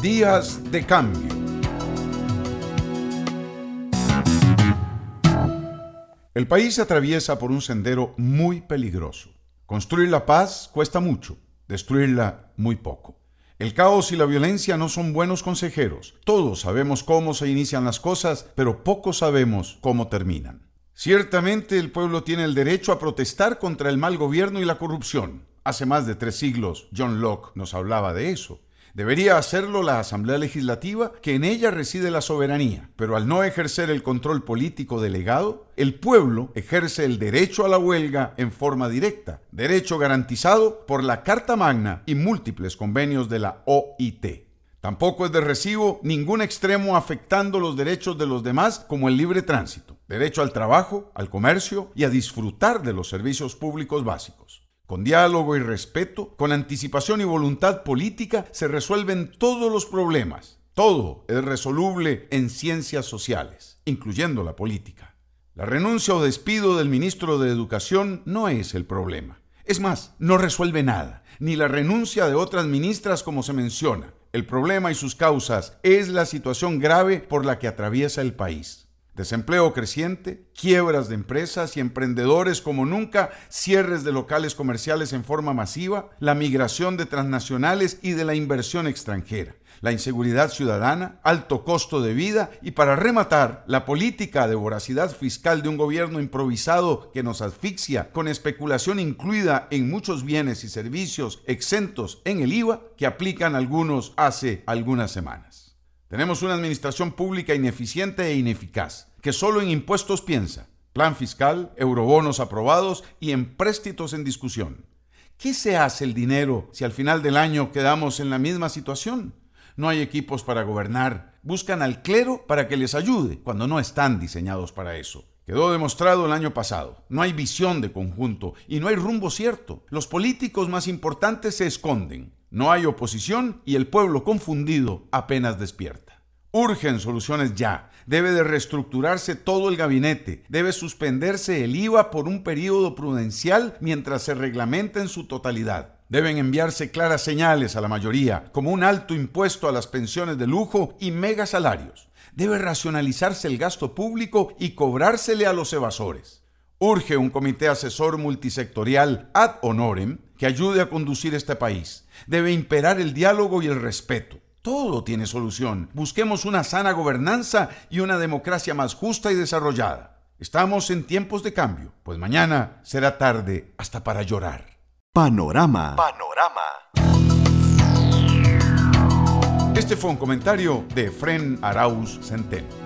Días de cambio. El país se atraviesa por un sendero muy peligroso. Construir la paz cuesta mucho, destruirla muy poco. El caos y la violencia no son buenos consejeros. Todos sabemos cómo se inician las cosas, pero pocos sabemos cómo terminan. Ciertamente el pueblo tiene el derecho a protestar contra el mal gobierno y la corrupción. Hace más de 3 siglos, John Locke nos hablaba de eso. Debería hacerlo la Asamblea Legislativa, que en ella reside la soberanía. Pero al no ejercer el control político delegado, el pueblo ejerce el derecho a la huelga en forma directa, derecho garantizado por la Carta Magna y múltiples convenios de la OIT. Tampoco es de recibo ningún extremo afectando los derechos de los demás, como el libre tránsito, derecho al trabajo, al comercio y a disfrutar de los servicios públicos básicos. Con diálogo y respeto, con anticipación y voluntad política, se resuelven todos los problemas. Todo es resoluble en ciencias sociales, incluyendo la política. La renuncia o despido del ministro de Educación no es el problema. Es más, no resuelve nada, ni la renuncia de otras ministras como se menciona. El problema y sus causas es la situación grave por la que atraviesa el país. Desempleo creciente, quiebras de empresas y emprendedores como nunca, cierres de locales comerciales en forma masiva, la migración de transnacionales y de la inversión extranjera, la inseguridad ciudadana, alto costo de vida y, para rematar, la política de voracidad fiscal de un gobierno improvisado que nos asfixia con especulación incluida en muchos bienes y servicios exentos en el IVA que aplican algunos hace algunas semanas. Tenemos una administración pública ineficiente e ineficaz, que solo en impuestos piensa, plan fiscal, eurobonos aprobados y empréstitos en discusión. ¿Qué se hace el dinero si al final del año quedamos en la misma situación? No hay equipos para gobernar, buscan al clero para que les ayude, cuando no están diseñados para eso. Quedó demostrado el año pasado. No hay visión de conjunto y no hay rumbo cierto. Los políticos más importantes se esconden. No hay oposición y el pueblo confundido apenas despierta. Urgen soluciones ya. Debe de reestructurarse todo el gabinete. Debe suspenderse el IVA por un periodo prudencial mientras se reglamenta en su totalidad. Deben enviarse claras señales a la mayoría, como un alto impuesto a las pensiones de lujo y megasalarios. Debe racionalizarse el gasto público y cobrársele a los evasores. Urge un comité asesor multisectorial ad honorem que ayude a conducir este país. Debe imperar el diálogo y el respeto. Todo tiene solución. Busquemos una sana gobernanza y una democracia más justa y desarrollada. Estamos en tiempos de cambio, pues mañana será tarde hasta para llorar. Panorama. Este fue un comentario de Efrén Arauz Centeno.